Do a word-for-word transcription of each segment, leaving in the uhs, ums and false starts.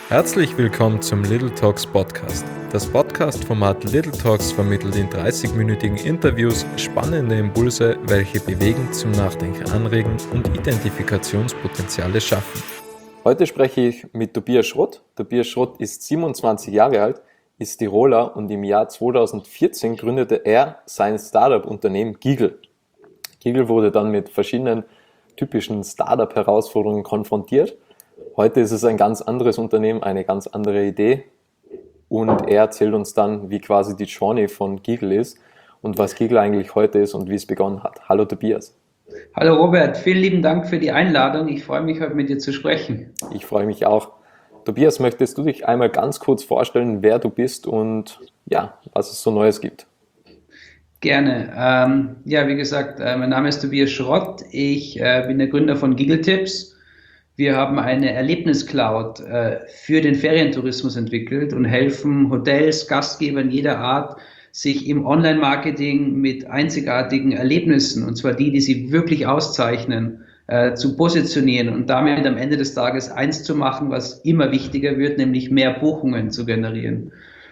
Herzlich willkommen zum Little Talks Podcast. Das Podcast-Format Little Talks vermittelt in dreißig-minütigen Interviews spannende Impulse, welche bewegen, zum Nachdenken anregen und Identifikationspotenziale schaffen. Heute spreche ich mit Tobias Schrott. Tobias Schrott ist siebenundzwanzig Jahre alt, ist Tiroler und im Jahr zweitausendvierzehn gründete er sein Startup-Unternehmen Giggle. Giggle wurde dann mit verschiedenen typischen Startup-Herausforderungen konfrontiert. Heute ist es ein ganz anderes Unternehmen, eine ganz andere Idee und er erzählt uns dann, wie quasi die Journey von Giggle ist und was Giggle eigentlich heute ist und wie es begonnen hat. Hallo Tobias. Hallo Robert, vielen lieben Dank für die Einladung. Ich freue mich, heute mit dir zu sprechen. Ich freue mich auch. Tobias, möchtest du dich einmal ganz kurz vorstellen, wer du bist und ja, was es so Neues gibt? Gerne. Ähm, ja, wie gesagt, äh, mein Name ist Tobias Schrott. Ich äh, bin der Gründer von Giggle Tips. Wir haben eine Erlebniscloud äh, für den Ferientourismus entwickelt und helfen Hotels, Gastgebern jeder Art, sich im Online-Marketing mit einzigartigen Erlebnissen, und zwar die, die sie wirklich auszeichnen, äh, zu positionieren und damit am Ende des Tages eins zu machen, was immer wichtiger wird, nämlich mehr Buchungen zu generieren.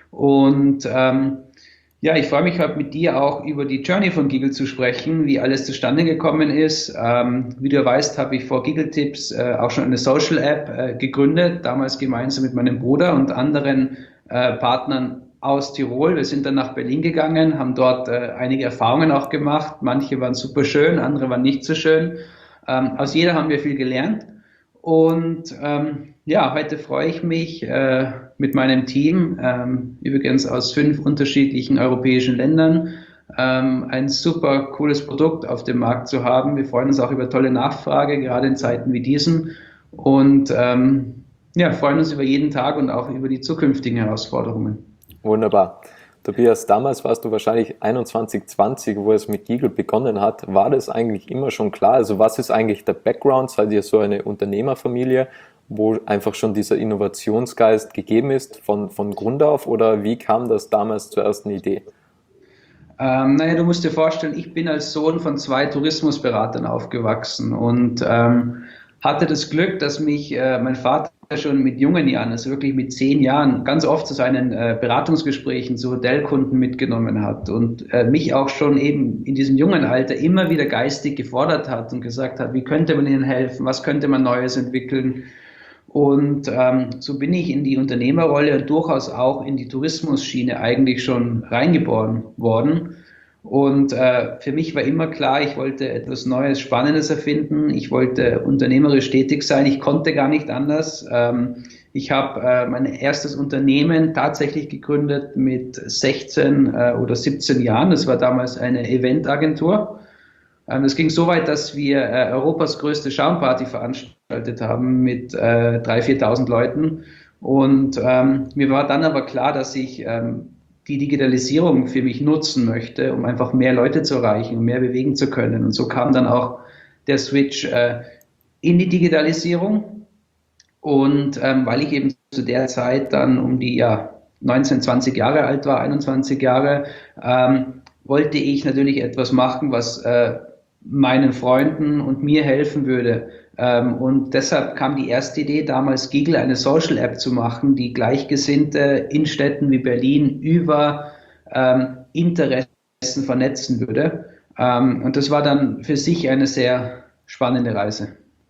Und ähm, ja, ich freue mich heute mit dir auch über die Journey von Giggle zu sprechen, wie alles zustande gekommen ist. Ähm, wie du weißt, habe ich vor Giggle Tips äh, auch schon eine Social App äh, gegründet, damals gemeinsam mit meinem Bruder und anderen äh, Partnern aus Tirol. Wir sind dann nach Berlin gegangen, haben dort äh, einige Erfahrungen auch gemacht. Manche waren super schön, andere waren nicht so schön. Ähm, aus jeder haben wir viel gelernt. Und ähm, ja, heute freue ich mich äh, mit meinem Team, ähm, übrigens aus fünf unterschiedlichen europäischen Ländern, ähm, ein super cooles Produkt auf dem Markt zu haben. Wir freuen uns auch über tolle Nachfrage, gerade in Zeiten wie diesen. Und ähm, ja, freuen uns über jeden Tag und auch über die zukünftigen Herausforderungen. Wunderbar. Tobias, damals warst du wahrscheinlich einundzwanzig, zwanzig, wo es mit Giggle begonnen hat. War das eigentlich immer schon klar? Also was ist eigentlich der Background? Seid ihr so eine Unternehmerfamilie, wo einfach schon dieser Innovationsgeist gegeben ist von, von Grund auf? Oder wie kam das damals zur ersten Idee? Ähm, naja, du musst dir vorstellen, ich bin als Sohn von zwei Tourismusberatern aufgewachsen und ähm, hatte das Glück, dass mich äh, mein Vater schon mit jungen Jahren, also wirklich mit zehn Jahren, ganz oft zu seinen äh, Beratungsgesprächen zu Hotelkunden mitgenommen hat und äh, mich auch schon eben in diesem jungen Alter immer wieder geistig gefordert hat und gesagt hat, wie könnte man ihnen helfen, was könnte man Neues entwickeln. Und ähm, so bin ich in die Unternehmerrolle und durchaus auch in die Tourismusschiene eigentlich schon reingeboren worden. Und äh, für mich war immer klar, ich wollte etwas Neues, Spannendes erfinden. Ich wollte unternehmerisch tätig sein. Ich konnte gar nicht anders. Ähm, ich habe äh, mein erstes Unternehmen tatsächlich gegründet mit sechzehn äh, oder siebzehn Jahren. Das war damals eine Eventagentur. Ähm, es ging so weit, dass wir äh, Europas größte Schaumparty veranstaltet haben mit äh, dreitausend, viertausend Leuten. Und ähm, mir war dann aber klar, dass ich ähm, die Digitalisierung für mich nutzen möchte, um einfach mehr Leute zu erreichen und mehr bewegen zu können. Und so kam dann auch der Switch äh, in die Digitalisierung. Und ähm, weil ich eben zu der Zeit dann um die ja, neunzehn, zwanzig Jahre alt war, einundzwanzig Jahre, ähm, wollte ich natürlich etwas machen, was äh, meinen Freunden und mir helfen würde. Ähm, und deshalb kam die erste Idee, damals Giggle eine Social App zu machen, die Gleichgesinnte in Städten wie Berlin über ähm, Interessen vernetzen würde. Ähm, und das war dann für sich eine sehr spannende Reise.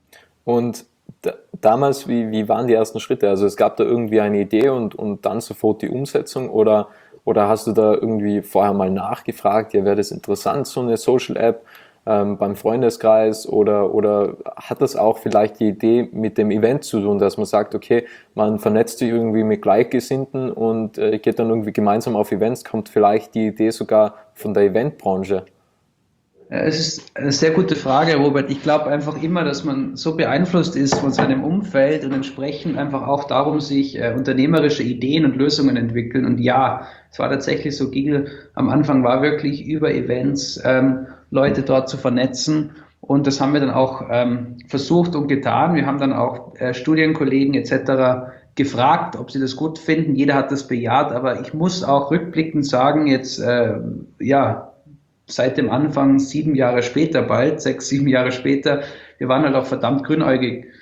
Und d- damals, wie, wie waren die ersten Schritte? Also es gab da irgendwie eine Idee und, und dann sofort die Umsetzung oder, oder hast du da irgendwie vorher mal nachgefragt, ja, wäre das interessant, so eine Social App? Ähm, beim Freundeskreis oder, oder hat das auch vielleicht die Idee mit dem Event zu tun, dass man sagt, okay, man vernetzt sich irgendwie mit Gleichgesinnten und äh, geht dann irgendwie gemeinsam auf Events, kommt vielleicht die Idee sogar von der Eventbranche? Es ist eine sehr gute Frage, Robert. Ich glaube einfach immer, dass man so beeinflusst ist von seinem Umfeld und entsprechend einfach auch darum sich äh, unternehmerische Ideen und Lösungen entwickeln. Und ja, es war tatsächlich so, Giggle am Anfang war wirklich über Events ähm, Leute dort zu vernetzen. Und das haben wir dann auch ähm, versucht und getan. Wir haben dann auch äh, Studienkollegen et cetera gefragt, ob sie das gut finden. Jeder hat das bejaht, aber ich muss auch rückblickend sagen, jetzt äh, ja, seit dem Anfang, sieben Jahre später bald, sechs, sieben Jahre später, wir waren halt auch verdammt grünäugig.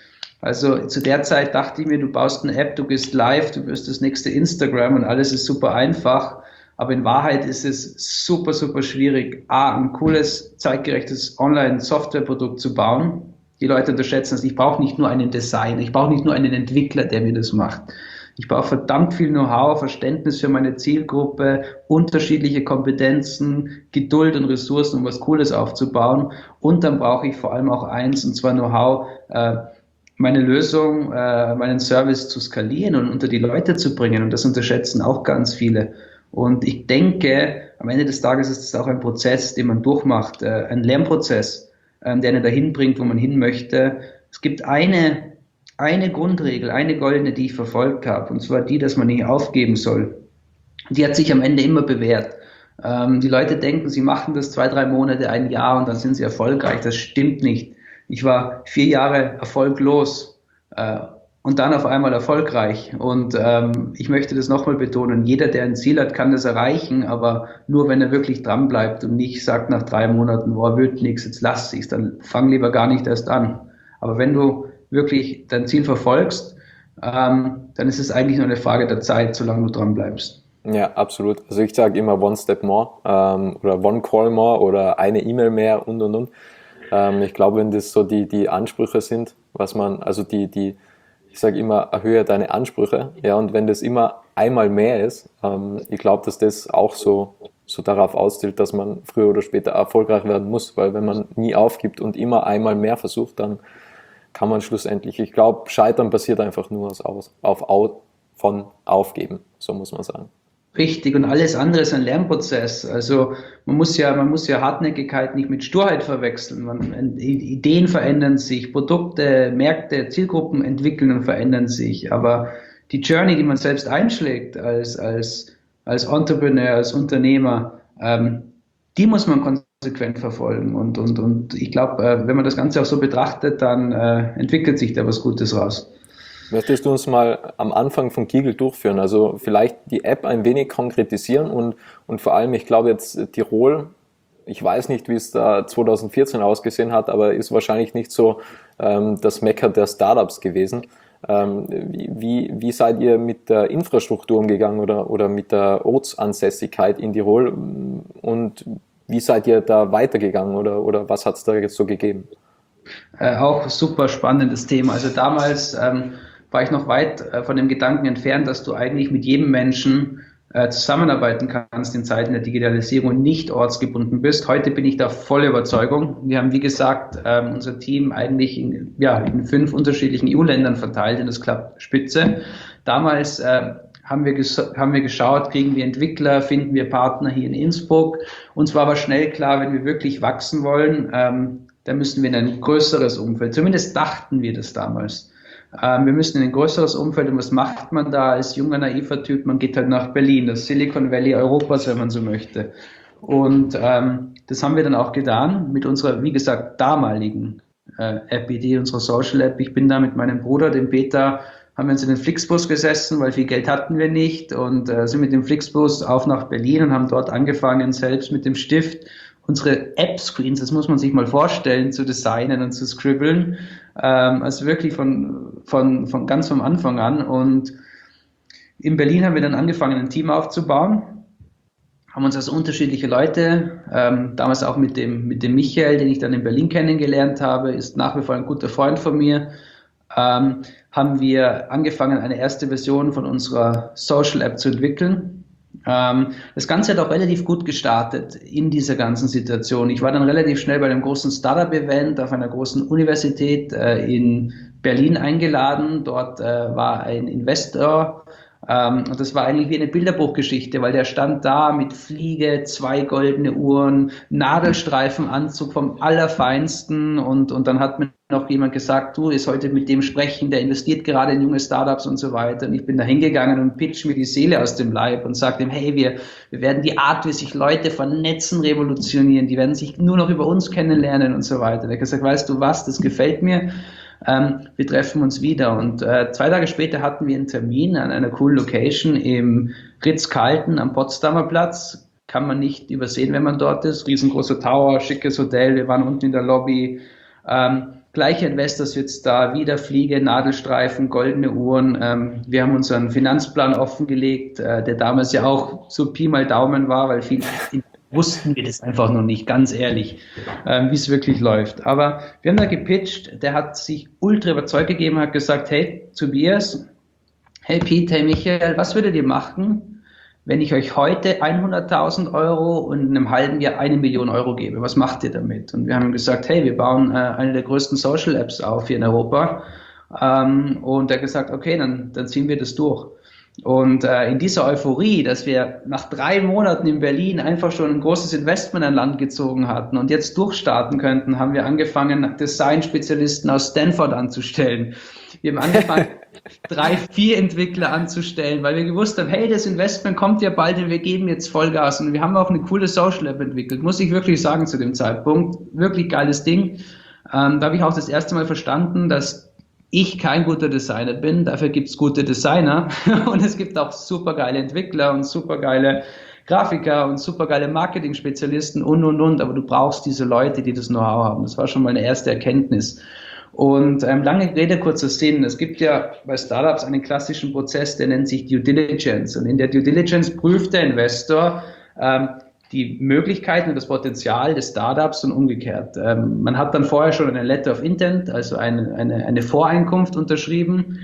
Also zu der Zeit dachte ich mir, du baust eine App, du gehst live, du wirst das nächste Instagram und alles ist super einfach. Aber in Wahrheit ist es super, super schwierig, A, ein cooles, zeitgerechtes Online-Softwareprodukt zu bauen. Die Leute unterschätzen es. Ich brauche nicht nur einen Designer, ich brauche nicht nur einen Entwickler, der mir das macht. Ich brauche verdammt viel Know-how, Verständnis für meine Zielgruppe, unterschiedliche Kompetenzen, Geduld und Ressourcen, um was Cooles aufzubauen. Und dann brauche ich vor allem auch eins, und zwar Know-how, äh, meine Lösung, äh, meinen Service zu skalieren und unter die Leute zu bringen. Und das unterschätzen auch ganz viele. Und ich denke, am Ende des Tages ist es auch ein Prozess, den man durchmacht, äh, ein Lernprozess, äh, der einen dahin bringt, wo man hin möchte. Es gibt eine, eine Grundregel, eine goldene, die ich verfolgt habe, und zwar die, dass man nicht aufgeben soll. Die hat sich am Ende immer bewährt. Ähm, die Leute denken, sie machen das zwei, drei Monate, ein Jahr und dann sind sie erfolgreich. Das stimmt nicht. Ich war vier Jahre erfolglos äh, und dann auf einmal erfolgreich. Und ähm, ich möchte das nochmal betonen, jeder, der ein Ziel hat, kann das erreichen, aber nur, wenn er wirklich dran bleibt und nicht sagt nach drei Monaten, boah, wird nichts, jetzt lass ich's, dann fang lieber gar nicht erst an. Aber wenn du wirklich dein Ziel verfolgst, ähm, dann ist es eigentlich nur eine Frage der Zeit, solange du dran bleibst. Ja, absolut. Also ich sage immer one step more ähm, oder one call more oder eine E-Mail mehr und und und. Ähm, ich glaube, wenn das so die, die Ansprüche sind, was man, also die, die, ich sage immer, erhöhe deine Ansprüche, ja, und wenn das immer einmal mehr ist, ähm, ich glaube, dass das auch so, so darauf auszielt, dass man früher oder später erfolgreich werden muss, weil wenn man nie aufgibt und immer einmal mehr versucht, dann kann man schlussendlich, ich glaube, Scheitern passiert einfach nur aus, aus, auf, auf, von Aufgeben, so muss man sagen. Richtig, und alles andere ist ein Lernprozess. Also man muss ja, man muss ja Hartnäckigkeit nicht mit Sturheit verwechseln. Man, Ideen verändern sich, Produkte, Märkte, Zielgruppen entwickeln und verändern sich. Aber die Journey, die man selbst einschlägt als als als Entrepreneur, als Unternehmer, ähm, die muss man konsequent verfolgen. Und und und ich glaube, äh, wenn man das Ganze auch so betrachtet, dann äh, entwickelt sich da was Gutes raus. Möchtest du uns mal am Anfang von Kigel durchführen? Also vielleicht die App ein wenig konkretisieren und, und vor allem, ich glaube jetzt Tirol, ich weiß nicht, wie es da zwanzig vierzehn ausgesehen hat, aber ist wahrscheinlich nicht so ähm, das Mekka der Startups gewesen. Ähm, wie, wie seid ihr mit der Infrastruktur umgegangen oder, oder mit der Ortsansässigkeit in Tirol und wie seid ihr da weitergegangen oder, oder was hat es da jetzt so gegeben? Äh, auch super spannendes Thema. Also damals ähm, war ich noch weit äh, von dem Gedanken entfernt, dass du eigentlich mit jedem Menschen äh, zusammenarbeiten kannst in Zeiten der Digitalisierung und nicht ortsgebunden bist. Heute bin ich da voll Überzeugung. Wir haben, wie gesagt, ähm, unser Team eigentlich in, ja, in fünf unterschiedlichen E U-Ländern verteilt und das klappt spitze. Damals äh, haben wir, ges- haben wir geschaut, kriegen wir Entwickler, finden wir Partner hier in Innsbruck. Uns war aber schnell klar, wenn wir wirklich wachsen wollen, ähm, dann müssen wir in ein größeres Umfeld. Zumindest dachten wir das damals. Ähm, wir müssen in ein größeres Umfeld. Und was macht man da als junger, naiver Typ? Man geht halt nach Berlin, das Silicon Valley Europas, wenn man so möchte. Und ähm, das haben wir dann auch getan mit unserer, wie gesagt, damaligen äh, App-Idee, unserer Social-App. Ich bin da mit meinem Bruder, dem Peter, haben wir uns in den Flixbus gesessen, weil viel Geld hatten wir nicht und äh, sind mit dem Flixbus auf nach Berlin und haben dort angefangen, selbst mit dem Stift unsere App-Screens, das muss man sich mal vorstellen, zu designen und zu scribbeln. Ähm, also wirklich von, von, von ganz vom Anfang an. Und in Berlin haben wir dann angefangen, ein Team aufzubauen, haben uns also unterschiedliche Leute, ähm, damals auch mit dem, mit dem Michael, den ich dann in Berlin kennengelernt habe, ist nach wie vor ein guter Freund von mir, ähm, haben wir angefangen, eine erste Version von unserer Social App zu entwickeln. Ähm, das Ganze hat auch relativ gut gestartet in dieser ganzen Situation. Ich war dann relativ schnell bei einem großen Startup-Event auf einer großen Universität äh, in Berlin eingeladen. Dort äh, war ein Investor, ähm, und das war eigentlich wie eine Bilderbuchgeschichte, weil der stand da mit Fliege, zwei goldene Uhren, Nadelstreifenanzug vom Allerfeinsten und, und dann hat mir noch jemand gesagt, du, ist heute mit dem sprechen, der investiert gerade in junge Startups und so weiter. Und ich bin da hingegangen und pitch mir die Seele aus dem Leib und sage ihm, hey, wir, wir werden die Art, wie sich Leute vernetzen, revolutionieren. Die werden sich nur noch über uns kennenlernen und so weiter. Der hat gesagt, weißt du was, das gefällt mir. Ähm, wir treffen uns wieder. Und äh, zwei Tage später hatten wir einen Termin an einer coolen Location im Ritz-Carlton am Potsdamer Platz. Kann man nicht übersehen, wenn man dort ist. Riesengroßer Tower, schickes Hotel. Wir waren unten in der Lobby. Ähm, gleicher Investor sitzt da, wieder Fliege, Nadelstreifen, goldene Uhren. Ähm, wir haben unseren Finanzplan offengelegt, äh, der damals ja auch so Pi mal Daumen war, weil viel wussten wir das einfach noch nicht, ganz ehrlich, ähm, wie es wirklich läuft. Aber wir haben da gepitcht, der hat sich ultra überzeugt gegeben, hat gesagt, hey Tobias, hey Pete, hey Michael, was würdet ihr machen, wenn ich euch heute hunderttausend Euro und in einem halben Jahr eine Million Euro gebe? Was macht ihr damit? Und wir haben gesagt, hey, wir bauen äh, eine der größten Social Apps auf hier in Europa. Ähm, und er hat gesagt, okay, dann, dann ziehen wir das durch. Und äh, in dieser Euphorie, dass wir nach drei Monaten in Berlin einfach schon ein großes Investment an Land gezogen hatten und jetzt durchstarten könnten, haben wir angefangen, Design-Spezialisten aus Stanford anzustellen. Wir haben angefangen, drei, vier Entwickler anzustellen, weil wir gewusst haben, hey, das Investment kommt ja bald und wir geben jetzt Vollgas. Und wir haben auch eine coole Social App entwickelt, muss ich wirklich sagen zu dem Zeitpunkt. Wirklich geiles Ding. Ähm, da habe ich auch das erste Mal verstanden, dass ich kein guter Designer bin, dafür gibt's gute Designer und es gibt auch supergeile Entwickler und supergeile Grafiker und supergeile Marketing-Spezialisten und, und, und, aber du brauchst diese Leute, die das Know-how haben. Das war schon mal eine erste Erkenntnis. Und ähm, lange Rede, kurzer Sinn. Es gibt ja bei Startups einen klassischen Prozess, der nennt sich Due Diligence. Und in der Due Diligence prüft der Investor ähm, die Möglichkeiten und das Potenzial des Startups und umgekehrt. Ähm, man hat dann vorher schon eine Letter of Intent, also eine, eine, eine Voreinkunft unterschrieben.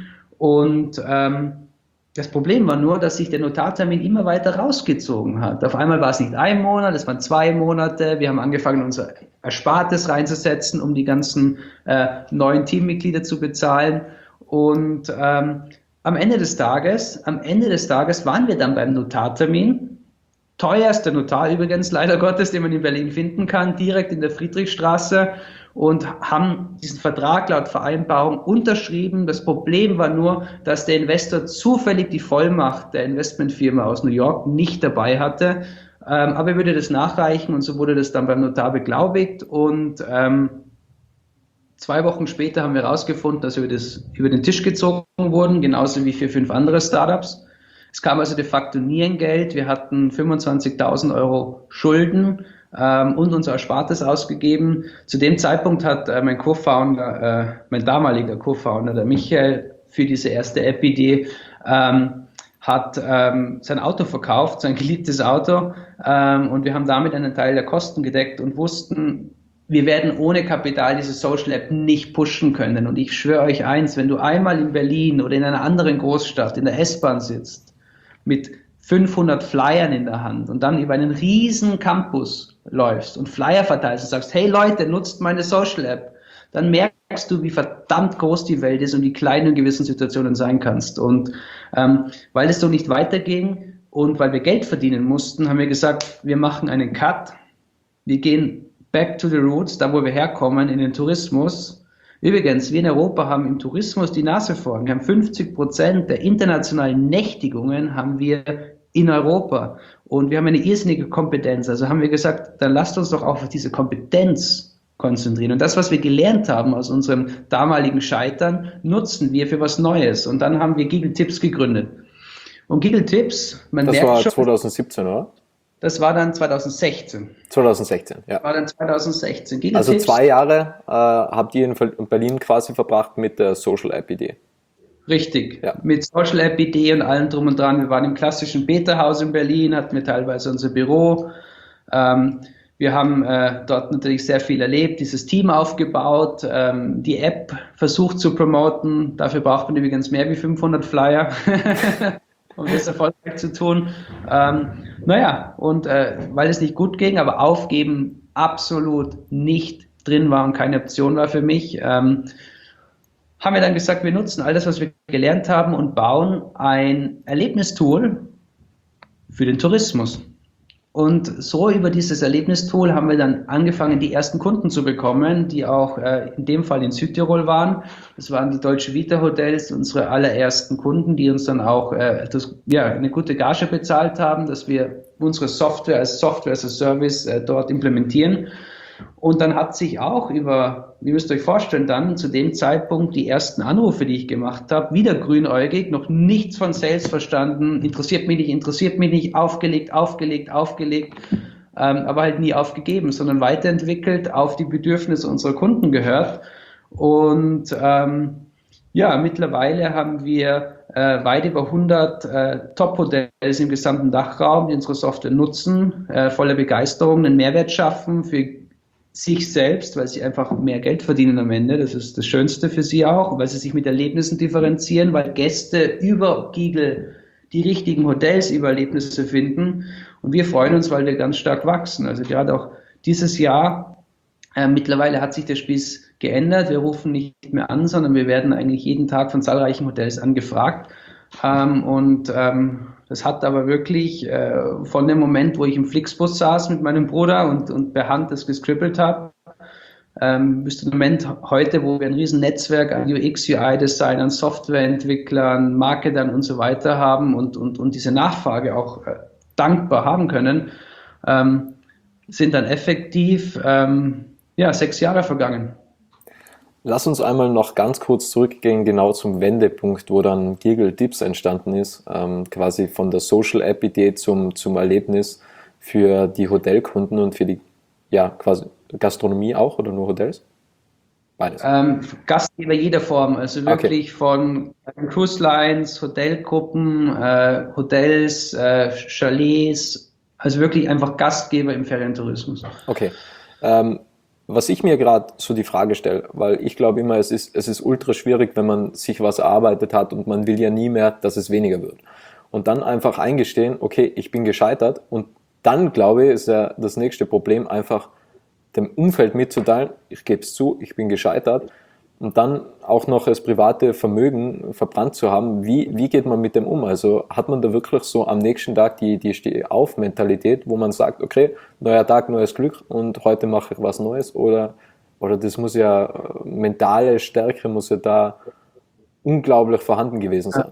Und ähm, das Problem war nur, dass sich der Notartermin immer weiter rausgezogen hat. Auf einmal war es nicht ein Monat, es waren zwei Monate. Wir haben angefangen, unser Erspartes reinzusetzen, um die ganzen äh, neuen Teammitglieder zu bezahlen. Und ähm, am Ende des Tages, am Ende des Tages waren wir dann beim Notartermin. Teuerster Notar übrigens, leider Gottes, den man in Berlin finden kann, direkt in der Friedrichstraße, und haben diesen Vertrag laut Vereinbarung unterschrieben. Das Problem war nur, dass der Investor zufällig die Vollmacht der Investmentfirma aus New York nicht dabei hatte. Ähm, aber er würde das nachreichen und so wurde das dann beim Notar beglaubigt. Und ähm, zwei Wochen später haben wir herausgefunden, dass wir über, das, über den Tisch gezogen wurden, genauso wie für fünf andere Startups. Es kam also de facto nie ein Geld. Wir hatten fünfundzwanzigtausend Euro Schulden ähm, und unser Erspartes ausgegeben. Zu dem Zeitpunkt hat äh, mein Co-Founder, äh, mein damaliger Co-Founder, der Michael, für diese erste App-Idee, ähm, hat ähm, sein Auto verkauft, sein geliebtes Auto, ähm, und wir haben damit einen Teil der Kosten gedeckt und wussten, wir werden ohne Kapital diese Social App nicht pushen können. Und ich schwöre euch eins, wenn du einmal in Berlin oder in einer anderen Großstadt in der S-Bahn sitzt, mit fünfhundert Flyern in der Hand und dann über einen riesen Campus läufst und Flyer verteilst und sagst, hey Leute, nutzt meine Social App, dann merkst du, wie verdammt groß die Welt ist und wie klein du in gewissen Situationen sein kannst. Und ähm, weil es so nicht weiterging und weil wir Geld verdienen mussten, haben wir gesagt, wir machen einen Cut, wir gehen back to the roots, da wo wir herkommen, in den Tourismus. Übrigens, wir in Europa haben im Tourismus die Nase vorn. Wir haben fünfzig Prozent der internationalen Nächtigungen haben wir in Europa. Und wir haben eine irrsinnige Kompetenz. Also haben wir gesagt, dann lasst uns doch auch auf diese Kompetenz konzentrieren. Und das, was wir gelernt haben aus unserem damaligen Scheitern, nutzen wir für was Neues. Und dann haben wir Giggle Tips gegründet. Und Giggle Tips, man das merkt war schon, zweitausendsiebzehn, oder? Das war dann zweitausendsechzehn. zweitausendsechzehn, ja. Das war dann zweitausendsechzehn. Giggle Also Tips. zwei Jahre äh, habt ihr in Berlin quasi verbracht mit der Social App Idee. Richtig, ja. Mit Social App Idee und allem drum und dran. Wir waren im klassischen Beta-Haus in Berlin, hatten wir teilweise unser Büro. Ähm, wir haben äh, dort natürlich sehr viel erlebt, dieses Team aufgebaut, ähm, die App versucht zu promoten. Dafür braucht man übrigens mehr wie fünfhundert Flyer. Um das erfolgreich zu tun. Ähm, naja, und äh, weil es nicht gut ging, aber aufgeben absolut nicht drin war und keine Option war für mich, ähm, haben wir dann gesagt, wir nutzen all das, was wir gelernt haben und bauen ein Erlebnistool für den Tourismus. Und so über dieses Erlebnistool haben wir dann angefangen, die ersten Kunden zu bekommen, die auch äh, in dem Fall in Südtirol waren. Das waren die Deutsche Vita Hotels, unsere allerersten Kunden, die uns dann auch äh, das, ja, eine gute Gage bezahlt haben, dass wir unsere Software als Software as a Service äh, dort implementieren. Und dann hat sich auch über, ihr müsst euch vorstellen, dann zu dem Zeitpunkt die ersten Anrufe, die ich gemacht habe, wieder grünäugig, noch nichts von Sales verstanden, interessiert mich nicht, interessiert mich nicht, aufgelegt, aufgelegt, aufgelegt, ähm, aber halt nie aufgegeben, sondern weiterentwickelt, auf die Bedürfnisse unserer Kunden gehört. Und ähm, ja, mittlerweile haben wir äh, weit über hundert äh, Top-Hotels im gesamten Dachraum, die unsere Software nutzen, äh, voller Begeisterung, einen Mehrwert schaffen für sich selbst, weil sie einfach mehr Geld verdienen am Ende. Das ist das Schönste für sie auch, weil sie sich mit Erlebnissen differenzieren, weil Gäste über Giggle die richtigen Hotels über Erlebnisse finden. Und wir freuen uns, weil wir ganz stark wachsen. Also gerade auch dieses Jahr, äh, mittlerweile hat sich der Spieß geändert. Wir rufen nicht mehr an, sondern wir werden eigentlich jeden Tag von zahlreichen Hotels angefragt. Ähm, und ähm, das hat aber wirklich äh, von dem Moment, wo ich im Flixbus saß mit meinem Bruder und, und per Hand das gescribbelt habe, ähm, bis zum Moment heute, wo wir ein riesen Netzwerk an U X, U I-Designern, Softwareentwicklern, Marketern und so weiter haben und, und, und diese Nachfrage auch äh, dankbar haben können, ähm, sind dann effektiv ähm, ja, sechs Jahre vergangen. Lass uns einmal noch ganz kurz zurückgehen, genau zum Wendepunkt, wo dann Giggle Tips entstanden ist, ähm, quasi von der Social-App-Idee zum, zum Erlebnis für die Hotelkunden und für die ja, quasi Gastronomie auch oder nur Hotels? Beides. Ähm, Gastgeber jeder Form, also wirklich okay. Von Cruise Lines, Hotelgruppen, äh, Hotels, äh, Chalets, also wirklich einfach Gastgeber im Ferientourismus. Okay. Ähm, Was ich mir gerade so die Frage stelle, weil ich glaube immer, es ist, es ist ultra schwierig, wenn man sich was erarbeitet hat und man will ja nie mehr, dass es weniger wird. Und dann einfach eingestehen, okay, ich bin gescheitert und dann, glaube ich, ist ja das nächste Problem einfach dem Umfeld mitzuteilen, ich gebe es zu, ich bin gescheitert und dann auch noch das private Vermögen verbrannt zu haben. Wie, wie geht man mit dem um? Also hat man da wirklich so am nächsten Tag die, die Steh-auf-Mentalität, wo man sagt, okay, neuer Tag, neues Glück und heute mache ich was Neues? Oder, oder das muss ja, mentale Stärke muss ja da unglaublich vorhanden gewesen sein.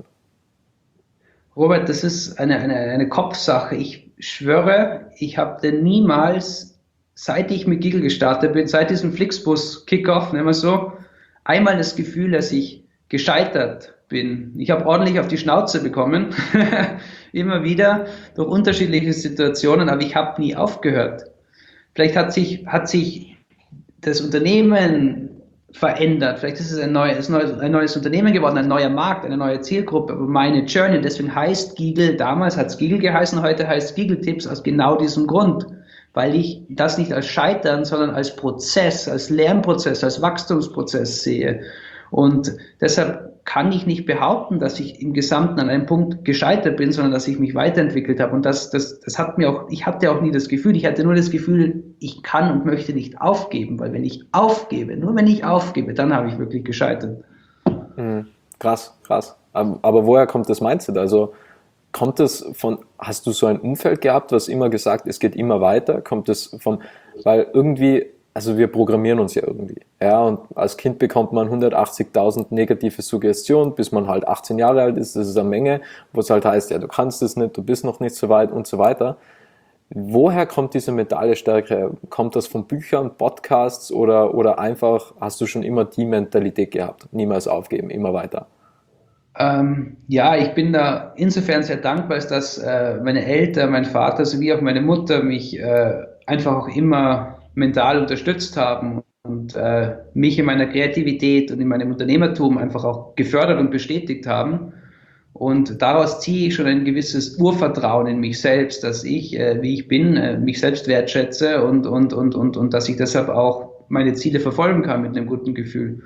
Robert, das ist eine, eine, eine Kopfsache. Ich schwöre, ich habe denn niemals, seit ich mit Giggle gestartet bin, seit diesem Flixbus-Kickoff, nehmen wir so, einmal das Gefühl, dass ich gescheitert bin. Ich habe ordentlich auf die Schnauze bekommen, immer wieder durch unterschiedliche Situationen, aber ich habe nie aufgehört. Vielleicht hat sich, hat sich das Unternehmen verändert, vielleicht ist es ein neues, ein neues Unternehmen geworden, ein neuer Markt, eine neue Zielgruppe, aber meine Journey, deswegen heißt Giggle, damals hat es Giggle geheißen, heute heißt Giggle Tips aus genau diesem Grund, weil ich das nicht als Scheitern, sondern als Prozess, als Lernprozess, als Wachstumsprozess sehe. Und deshalb kann ich nicht behaupten, dass ich im Gesamten an einem Punkt gescheitert bin, sondern dass ich mich weiterentwickelt habe. Und das, das, das hat mir auch, ich hatte auch nie das Gefühl, ich hatte nur das Gefühl, ich kann und möchte nicht aufgeben, weil wenn ich aufgebe, nur wenn ich aufgebe, dann habe ich wirklich gescheitert. Mhm. Krass, krass. Aber woher kommt das Mindset? Also kommt das von, hast du so ein Umfeld gehabt, was immer gesagt, es geht immer weiter? Kommt das von, weil irgendwie, also wir programmieren uns ja irgendwie, ja, und als Kind bekommt man hundertachtzigtausend negative Suggestionen, bis man halt achtzehn Jahre alt ist, das ist eine Menge, wo es halt heißt, ja, du kannst es nicht, du bist noch nicht so weit und so weiter. Woher kommt diese mentale Stärke? Kommt das von Büchern, Podcasts oder, oder einfach hast du schon immer die Mentalität gehabt? Niemals aufgeben, immer weiter? Ähm, ja, ich bin da insofern sehr dankbar, dass äh, meine Eltern, mein Vater sowie auch meine Mutter mich äh, einfach auch immer mental unterstützt haben und äh, mich in meiner Kreativität und in meinem Unternehmertum einfach auch gefördert und bestätigt haben. Und daraus ziehe ich schon ein gewisses Urvertrauen in mich selbst, dass ich, äh, wie ich bin, äh, mich selbst wertschätze und, und, und, und, und dass ich deshalb auch meine Ziele verfolgen kann mit einem guten Gefühl.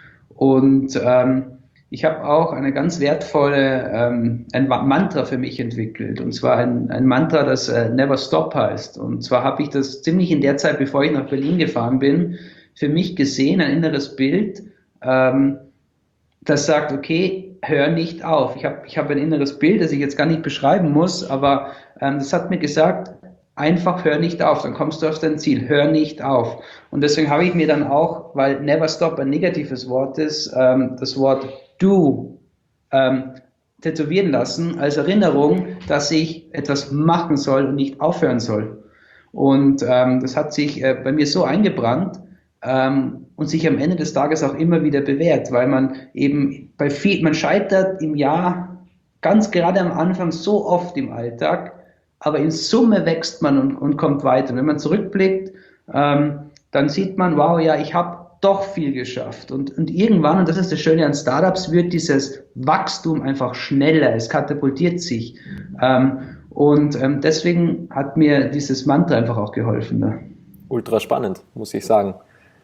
Und ähm, ich habe auch eine ganz wertvolle, ähm, ein Mantra für mich entwickelt. Und zwar ein, ein Mantra, das äh, Never Stop heißt. Und zwar habe ich das ziemlich in der Zeit, bevor ich nach Berlin gefahren bin, für mich gesehen, ein inneres Bild, ähm, das sagt, okay, hör nicht auf. Ich habe ich hab ein inneres Bild, das ich jetzt gar nicht beschreiben muss, aber ähm, das hat mir gesagt, einfach hör nicht auf, dann kommst du auf dein Ziel, hör nicht auf. Und deswegen habe ich mir dann auch, weil Never Stop ein negatives Wort ist, ähm, das Wort Do ähm, tätowieren lassen, als Erinnerung, dass ich etwas machen soll und nicht aufhören soll. Und ähm, das hat sich äh, bei mir so eingebrannt ähm, und sich am Ende des Tages auch immer wieder bewährt, weil man eben bei viel, man scheitert im Jahr ganz gerade am Anfang so oft im Alltag, aber in Summe wächst man und, und kommt weiter. Wenn man zurückblickt, ähm, dann sieht man, wow, ja, ich habe doch viel geschafft. Und, und irgendwann, und das ist das Schöne an Startups, wird dieses Wachstum einfach schneller, es katapultiert sich. Ähm, und ähm, deswegen hat mir dieses Mantra einfach auch geholfen. Ne? Ultra spannend, muss ich sagen.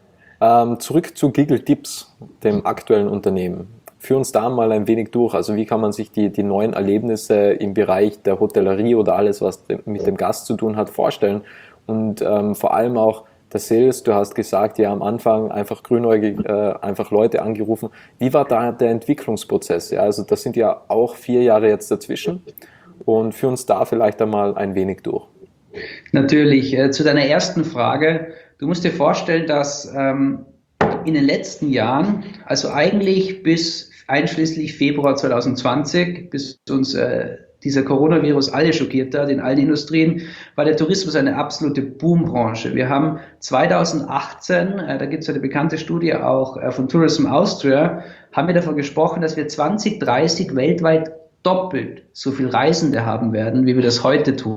Ähm, zurück zu Giggle Tips, dem aktuellen Unternehmen. Führ uns da mal ein wenig durch. Also wie kann man sich die, die neuen Erlebnisse im Bereich der Hotellerie oder alles, was mit dem Gast zu tun hat, vorstellen? Und ähm, vor allem auch der Sales, du hast gesagt, ja am Anfang einfach grünäugig, äh, einfach Leute angerufen. Wie war da der Entwicklungsprozess? Ja, also das sind ja auch vier Jahre jetzt dazwischen. Und führ uns da vielleicht einmal ein wenig durch. Natürlich. Äh, zu deiner ersten Frage. Du musst dir vorstellen, dass ähm, in den letzten Jahren, also eigentlich bis einschließlich Februar zwanzig zwanzig, bis uns äh, dieser Coronavirus alle schockiert hat, in allen Industrien, war der Tourismus eine absolute Boombranche. Wir haben zwanzig achtzehn, äh, da gibt es eine bekannte Studie auch äh, von Tourism Austria, haben wir davon gesprochen, dass wir zwanzig dreißig weltweit doppelt so viel Reisende haben werden, wie wir das heute tun.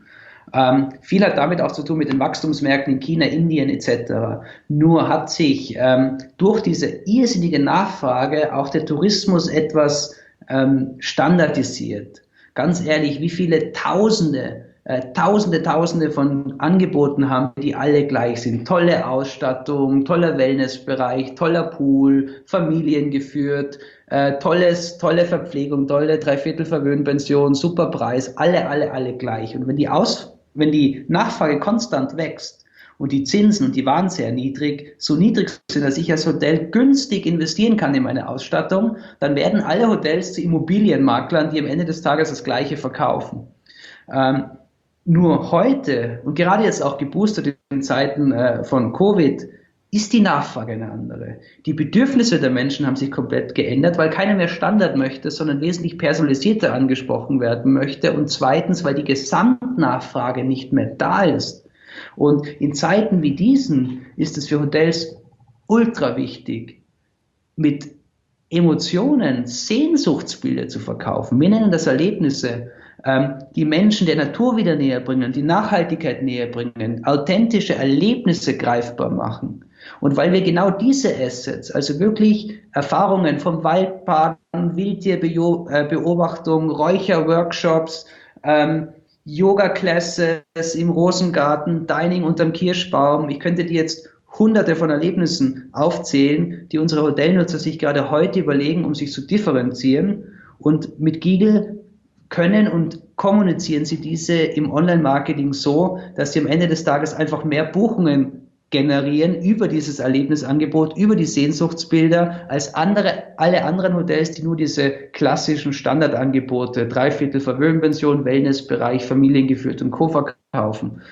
Ähm, viel hat damit auch zu tun mit den Wachstumsmärkten in China, Indien et cetera. Nur hat sich ähm, durch diese irrsinnige Nachfrage auch der Tourismus etwas ähm, standardisiert. Ganz ehrlich, wie viele Tausende, äh, Tausende, Tausende von Angeboten haben, die alle gleich sind. Tolle Ausstattung, toller Wellnessbereich, toller Pool, familiengeführt, äh, tolles, tolle Verpflegung, tolle Dreiviertelverwöhnpension, super Preis, alle, alle, alle gleich. Und wenn die Aus Wenn die Nachfrage konstant wächst und die Zinsen, und die waren sehr niedrig, so niedrig sind, dass ich als Hotel günstig investieren kann in meine Ausstattung, dann werden alle Hotels zu Immobilienmaklern, die am Ende des Tages das Gleiche verkaufen. Ähm, nur heute, und gerade jetzt auch geboostert in Zeiten äh, von Covid, ist die Nachfrage eine andere. Die Bedürfnisse der Menschen haben sich komplett geändert, weil keiner mehr Standard möchte, sondern wesentlich personalisierter angesprochen werden möchte. Und zweitens, weil die Gesamtnachfrage nicht mehr da ist. Und in Zeiten wie diesen ist es für Hotels ultra wichtig, mit Emotionen Sehnsuchtsbilder zu verkaufen. Wir nennen das Erlebnisse, die Menschen der Natur wieder näher bringen, die Nachhaltigkeit näher bringen, authentische Erlebnisse greifbar machen. Und weil wir genau diese Assets, also wirklich Erfahrungen vom Waldbaden, Wildtierbeobachtung, Räucherworkshops, ähm, Yoga-Classes im Rosengarten, Dining unterm Kirschbaum, ich könnte dir jetzt hunderte von Erlebnissen aufzählen, die unsere Hotelnutzer sich gerade heute überlegen, um sich zu differenzieren. Und mit Giggle können und kommunizieren sie diese im Online-Marketing so, dass sie am Ende des Tages einfach mehr Buchungen generieren über dieses Erlebnisangebot, über die Sehnsuchtsbilder, als andere, alle anderen Hotels, die nur diese klassischen Standardangebote, Dreiviertel Verwöhnpension, Wellnessbereich, familiengeführt und Co. verkaufen.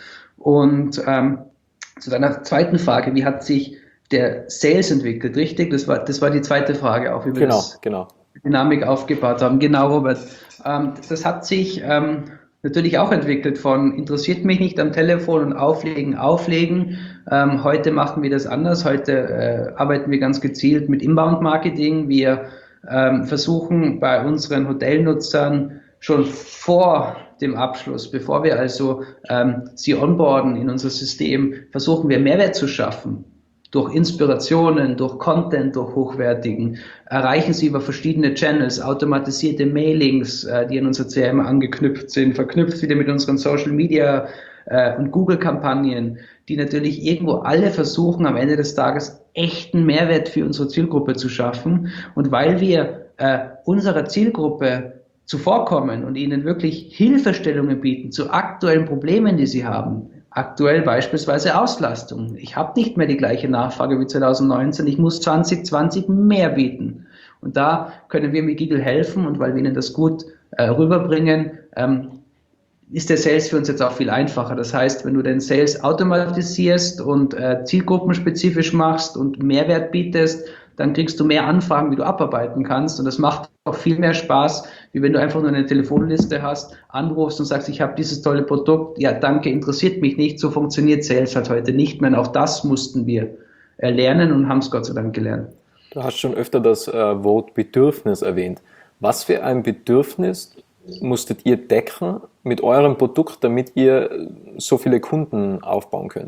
Und ähm, zu deiner zweiten Frage, wie hat sich der Sales entwickelt, richtig? Das war, das war die zweite Frage auch, wie wir genau, das genau. Dynamik aufgebaut haben. Genau, Robert. Ähm, das hat sich ähm, natürlich auch entwickelt von interessiert mich nicht am Telefon und auflegen, auflegen. Ähm, heute machen wir das anders. Heute äh, arbeiten wir ganz gezielt mit Inbound-Marketing. Wir ähm, versuchen bei unseren Hotelnutzern schon vor dem Abschluss, bevor wir also ähm, sie onboarden in unser System, versuchen wir Mehrwert zu schaffen. Durch Inspirationen, durch Content, durch hochwertigen, erreichen Sie über verschiedene Channels, automatisierte Mailings, äh, die an unser C R M angeknüpft sind, verknüpft wieder mit unseren Social Media äh, und Google-Kampagnen, die natürlich irgendwo alle versuchen, am Ende des Tages echten Mehrwert für unsere Zielgruppe zu schaffen. Und weil wir äh, unserer Zielgruppe zuvorkommen und ihnen wirklich Hilfestellungen bieten zu aktuellen Problemen, die sie haben, aktuell beispielsweise Auslastung. Ich habe nicht mehr die gleiche Nachfrage wie zwanzig neunzehn, ich muss zwanzig zwanzig mehr bieten. Und da können wir mit Giggle helfen, und weil wir ihnen das gut äh, rüberbringen, ähm, ist der Sales für uns jetzt auch viel einfacher. Das heißt, wenn du den Sales automatisierst und äh, zielgruppenspezifisch machst und Mehrwert bietest, dann kriegst du mehr Anfragen, wie du abarbeiten kannst. Und das macht auch viel mehr Spaß, wie wenn du einfach nur eine Telefonliste hast, anrufst und sagst, ich habe dieses tolle Produkt, ja danke, interessiert mich nicht. So funktioniert Sales halt heute nicht mehr. Und auch das mussten wir lernen und haben es Gott sei Dank gelernt. Du hast schon öfter das äh, Wort Bedürfnis erwähnt. Was für ein Bedürfnis musstet ihr decken mit eurem Produkt, damit ihr so viele Kunden aufbauen könnt?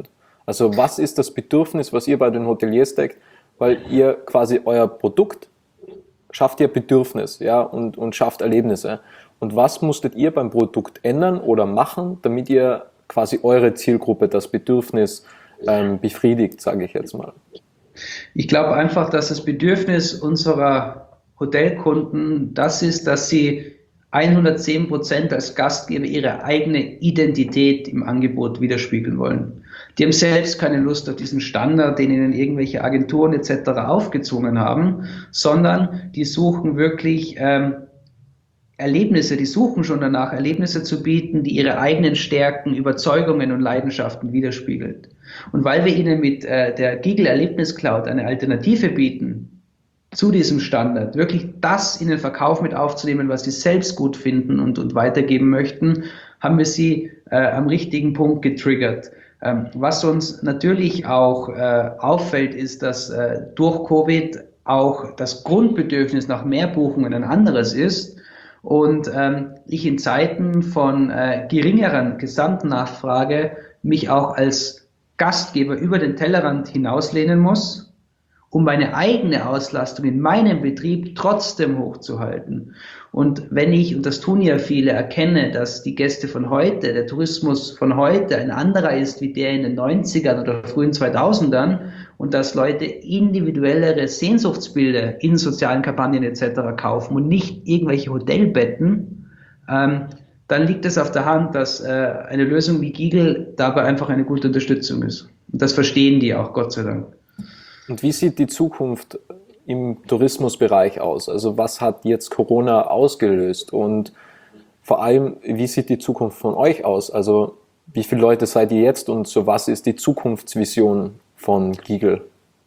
Also was ist das Bedürfnis, was ihr bei den Hoteliers deckt? Weil ihr quasi euer Produkt schafft ihr Bedürfnis, ja, und, und schafft Erlebnisse. Und was musstet ihr beim Produkt ändern oder machen, damit ihr quasi eure Zielgruppe, das Bedürfnis ähm, befriedigt, sage ich jetzt mal? Ich glaube einfach, dass das Bedürfnis unserer Hotelkunden das ist, dass sie hundertzehn Prozent als Gastgeber ihre eigene Identität im Angebot widerspiegeln wollen. Die haben selbst keine Lust auf diesen Standard, den ihnen irgendwelche Agenturen et cetera aufgezwungen haben, sondern die suchen wirklich ähm, Erlebnisse, die suchen schon danach, Erlebnisse zu bieten, die ihre eigenen Stärken, Überzeugungen und Leidenschaften widerspiegelt. Und weil wir ihnen mit äh, der Giggle Erlebnis Cloud eine Alternative bieten zu diesem Standard, wirklich das in den Verkauf mit aufzunehmen, was sie selbst gut finden und, und weitergeben möchten, haben wir sie äh, am richtigen Punkt getriggert. Ähm, was uns natürlich auch äh, auffällt, ist, dass äh, durch Covid auch das Grundbedürfnis nach mehr Buchungen ein anderes ist. Und ähm, ich in Zeiten von äh, geringeren Gesamtnachfrage mich auch als Gastgeber über den Tellerrand hinauslehnen muss, um meine eigene Auslastung in meinem Betrieb trotzdem hochzuhalten. Und wenn ich, und das tun ja viele, erkenne, dass die Gäste von heute, der Tourismus von heute ein anderer ist wie der in den neunzigern oder frühen zweitausendern und dass Leute individuellere Sehnsuchtsbilder in sozialen Kampagnen et cetera kaufen und nicht irgendwelche Hotelbetten, ähm, dann liegt es auf der Hand, dass äh, eine Lösung wie Giggle dabei einfach eine gute Unterstützung ist. Und das verstehen die auch, Gott sei Dank. Und wie sieht die Zukunft im Tourismusbereich aus? Also was hat jetzt Corona ausgelöst? Und vor allem, wie sieht die Zukunft von euch aus? Also wie viele Leute seid ihr jetzt und so was ist die Zukunftsvision von Giggle?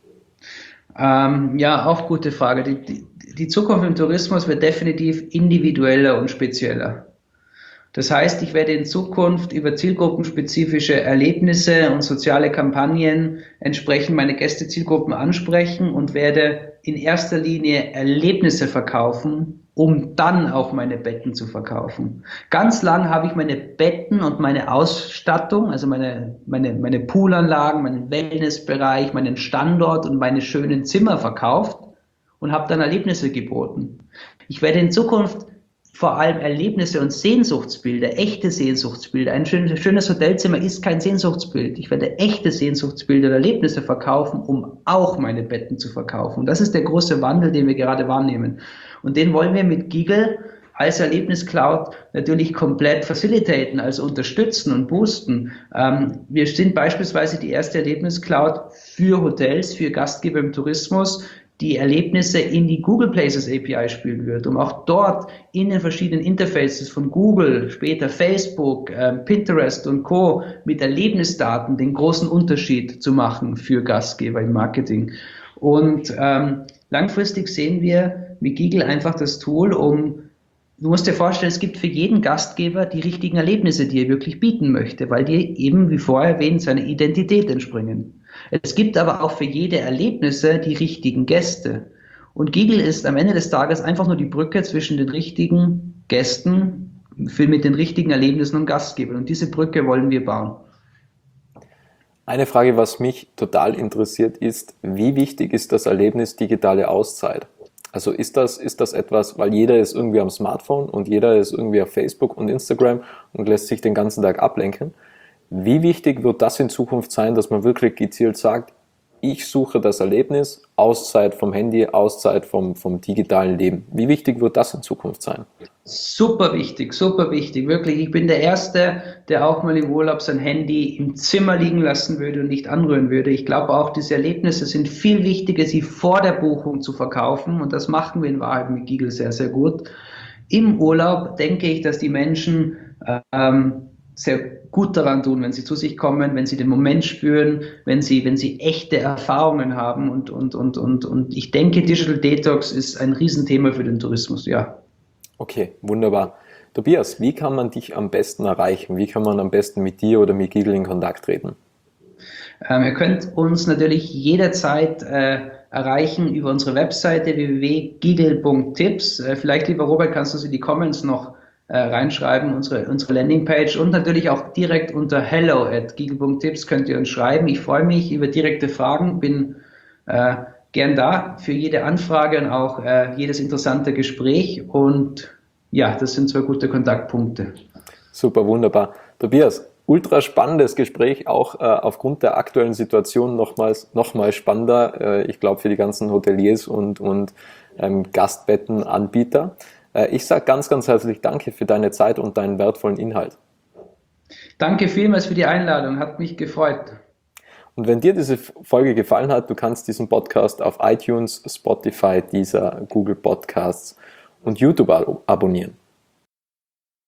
Ähm, ja, auch gute Frage. Die, die, die Zukunft im Tourismus wird definitiv individueller und spezieller. Das heißt, ich werde in Zukunft über zielgruppenspezifische Erlebnisse und soziale Kampagnen entsprechend meine Gästezielgruppen ansprechen und werde in erster Linie Erlebnisse verkaufen, um dann auch meine Betten zu verkaufen. Ganz lang habe ich meine Betten und meine Ausstattung, also meine, meine, meine Poolanlagen, meinen Wellnessbereich, meinen Standort und meine schönen Zimmer verkauft und habe dann Erlebnisse geboten. Ich werde in Zukunft vor allem Erlebnisse und Sehnsuchtsbilder, echte Sehnsuchtsbilder. Ein schönes, schönes Hotelzimmer ist kein Sehnsuchtsbild. Ich werde echte Sehnsuchtsbilder und Erlebnisse verkaufen, um auch meine Betten zu verkaufen. Und das ist der große Wandel, den wir gerade wahrnehmen. Und den wollen wir mit Giggle als Erlebnis-Cloud natürlich komplett facilitaten, also unterstützen und boosten. Ähm, wir sind beispielsweise die erste Erlebnis-Cloud für Hotels, für Gastgeber im Tourismus, die Erlebnisse in die Google Places A P I spielen wird, um auch dort in den verschiedenen Interfaces von Google, später Facebook, äh, Pinterest und Co. mit Erlebnisdaten den großen Unterschied zu machen für Gastgeber im Marketing. Und ähm, langfristig sehen wir mit Giggle einfach das Tool, um, du musst dir vorstellen, es gibt für jeden Gastgeber die richtigen Erlebnisse, die er wirklich bieten möchte, weil die eben, wie vorher erwähnt, seiner Identität entspringen. Es gibt aber auch für jede Erlebnisse die richtigen Gäste. Und Giggle ist am Ende des Tages einfach nur die Brücke zwischen den richtigen Gästen für, mit den richtigen Erlebnissen und Gastgebern. Und diese Brücke wollen wir bauen. Eine Frage, was mich total interessiert, ist, wie wichtig ist das Erlebnis digitale Auszeit? Also ist das, ist das etwas, weil jeder ist irgendwie am Smartphone und jeder ist irgendwie auf Facebook und Instagram und lässt sich den ganzen Tag ablenken. Wie wichtig wird das in Zukunft sein, dass man wirklich gezielt sagt, ich suche das Erlebnis, Auszeit vom Handy, Auszeit vom, vom digitalen Leben. Wie wichtig wird das in Zukunft sein? Super wichtig, super wichtig. Wirklich, ich bin der Erste, der auch mal im Urlaub sein Handy im Zimmer liegen lassen würde und nicht anrühren würde. Ich glaube auch, diese Erlebnisse sind viel wichtiger, sie vor der Buchung zu verkaufen. Und das machen wir in Wahrheit mit Giggle sehr, sehr gut. Im Urlaub denke ich, dass die Menschen ähm, sehr gut daran tun, wenn sie zu sich kommen, wenn sie den Moment spüren, wenn sie, wenn sie echte Erfahrungen haben und, und, und, und, und ich denke, Digital Detox ist ein Riesenthema für den Tourismus, ja. Okay, wunderbar. Tobias, wie kann man dich am besten erreichen? Wie kann man am besten mit dir oder mit Giggle in Kontakt treten? Ähm, ihr könnt uns natürlich jederzeit äh, erreichen über unsere Webseite w w w punkt giggle punkt tipps. Äh, vielleicht, lieber Robert, kannst du sie in die Comments noch äh, reinschreiben, unsere, unsere Landingpage und natürlich auch direkt unter hello at giegel punkt tipps könnt ihr uns schreiben. Ich freue mich über direkte Fragen, bin äh, gern da für jede Anfrage und auch äh, jedes interessante Gespräch und ja, das sind zwei gute Kontaktpunkte. Super, wunderbar. Tobias, ultra spannendes Gespräch, auch äh, aufgrund der aktuellen Situation nochmals nochmal spannender, äh, ich glaube für die ganzen Hoteliers und, und ähm, Gastbettenanbieter. Äh, ich sage ganz, ganz herzlich danke für deine Zeit und deinen wertvollen Inhalt. Danke vielmals für die Einladung, hat mich gefreut. Und wenn dir diese Folge gefallen hat, du kannst diesen Podcast auf iTunes, Spotify, Deezer, Google Podcasts und YouTube abonnieren.